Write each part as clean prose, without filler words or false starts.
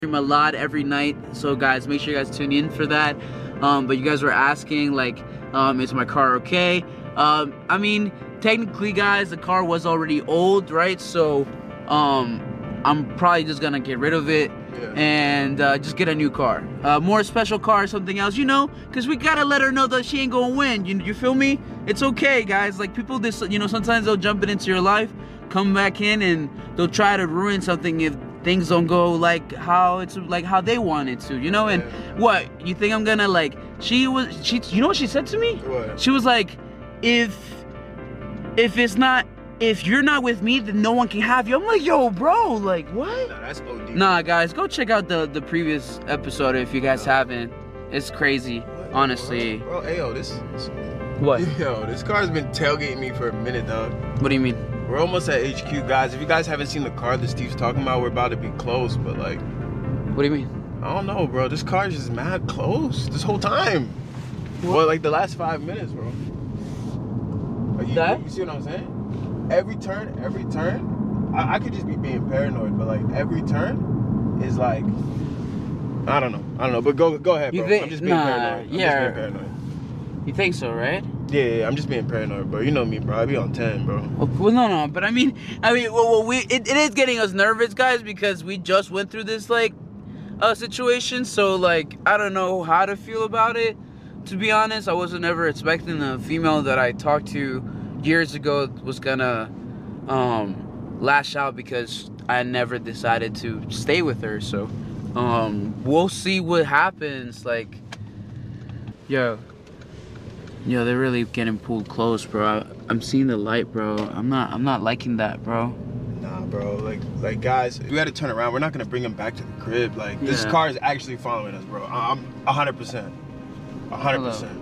stream a lot every night, so guys, make sure you guys tune in for that. But you guys were asking, like, is my car okay? I mean, technically, guys, the car was already old, right? So, I'm probably just gonna get rid of it and just get a new car, more special car, something else, you know, because we gotta let her know that she ain't gonna win. You feel me? It's okay, guys. Like, people, you know, sometimes they'll jump into your life, come back in, and they'll try to ruin something if things don't go like how they want it to, you know. And what you think I'm gonna, like, you know what she said to me? What? She was like, if you're not with me, then no one can have you. I'm like, yo, bro, like, what? Nah, that's OD. Nah, guys, go check out the previous episode if you guys haven't. It's crazy, honestly. Bro, hey, yo, this What? Yo, this car's been tailgating me for a minute, dog. What do you mean? We're almost at HQ, guys. If you guys haven't seen the car that Steve's talking about, we're about to be close, but like, What do you mean? I don't know, bro. This car is just mad close this whole time. Well, like the last 5 minutes, bro. Like, you see what I'm saying? Every turn, I could just be being paranoid, but like every turn is like, I don't know. But go ahead, bro. I'm just being paranoid. I'm just being paranoid. You think so, right? Yeah, I'm just being paranoid, bro. You know me, bro. I be on 10, bro. Well, no, but I mean, it is getting us nervous, guys, because we just went through this, like, situation. So, like, I don't know how to feel about it. To be honest, I wasn't ever expecting the female that I talked to years ago was gonna lash out because I never decided to stay with her. So, we'll see what happens. Like, yo, they're really getting pulled close, bro. I'm seeing the light, bro. I'm not liking that, bro. Nah, bro. Like guys, we gotta turn around. We're not gonna bring him back to the crib. Like, this car is actually following us, bro. I'm 100%. 100%.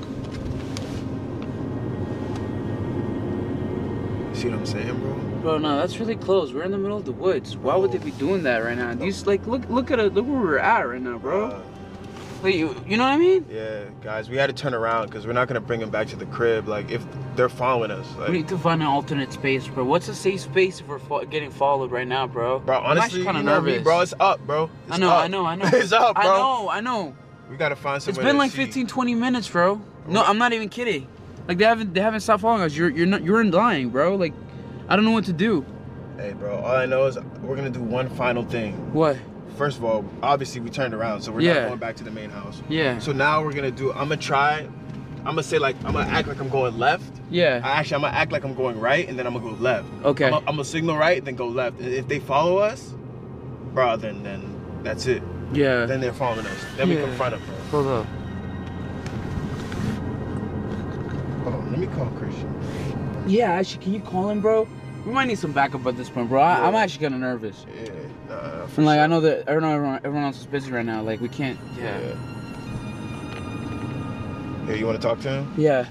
You see what I'm saying, bro? Bro, no, that's really close. We're in the middle of the woods. Why would they be doing that right now? These, like, look where we're at right now, bro. Wait, you know what I mean? Yeah, guys, we had to turn around because we're not gonna bring him back to the crib. Like, if they're following us, like, we need to find an alternate space, bro. What's a safe space if we're getting followed right now, bro? Bro, honestly, I'm kind of you know nervous. me, bro. It's up, bro. It's I know. It's up, bro. I know. We gotta find somewhere. It's been like 15, 20 minutes, bro. No, I'm not even kidding. Like, they haven't stopped following us. You're lying, bro. Like, I don't know what to do. Hey, bro. All I know is we're gonna do one final thing. What? First of all, obviously we turned around, so we're not going back to the main house. Yeah. So now we're gonna do. I'm gonna say, like, I'm gonna act like I'm going left. Yeah. I'm gonna act like I'm going right, and then I'm gonna go left. Okay. I'm gonna signal right, then go left. If they follow us, bro, then that's it. Yeah. Then they're following us. Then we confront them, bro. Hold up. Hold on, let me call Christian. Yeah, actually, can you call him, bro? We might need some backup at this point, bro. I'm actually kind of nervous. Yeah, nah, and, like, sure. I know that everyone else is busy right now. Like, we can't. Yeah. Hey, you want to talk to him? Yeah.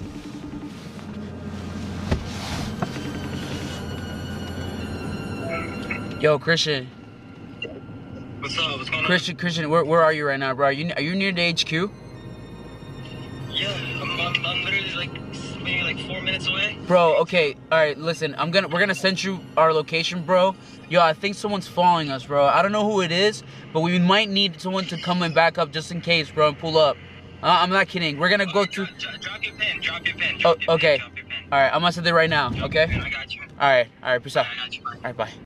Yo, Christian. What's up? What's going on? Christian, where are you right now, bro? Are you near the HQ? Yeah, I'm literally like maybe like 4 minutes away. Bro, okay, all right. Listen, we're gonna send you our location, bro. Yo, I think someone's following us, bro. I don't know who it is, but we might need someone to come and back up just in case, bro, and pull up. I'm not kidding. We're gonna go to. Drop your pin. Drop your pin. Oh, okay. All right, I'm gonna send it right now. Okay. I got you. All right. Peace out. I got you. All right, bye.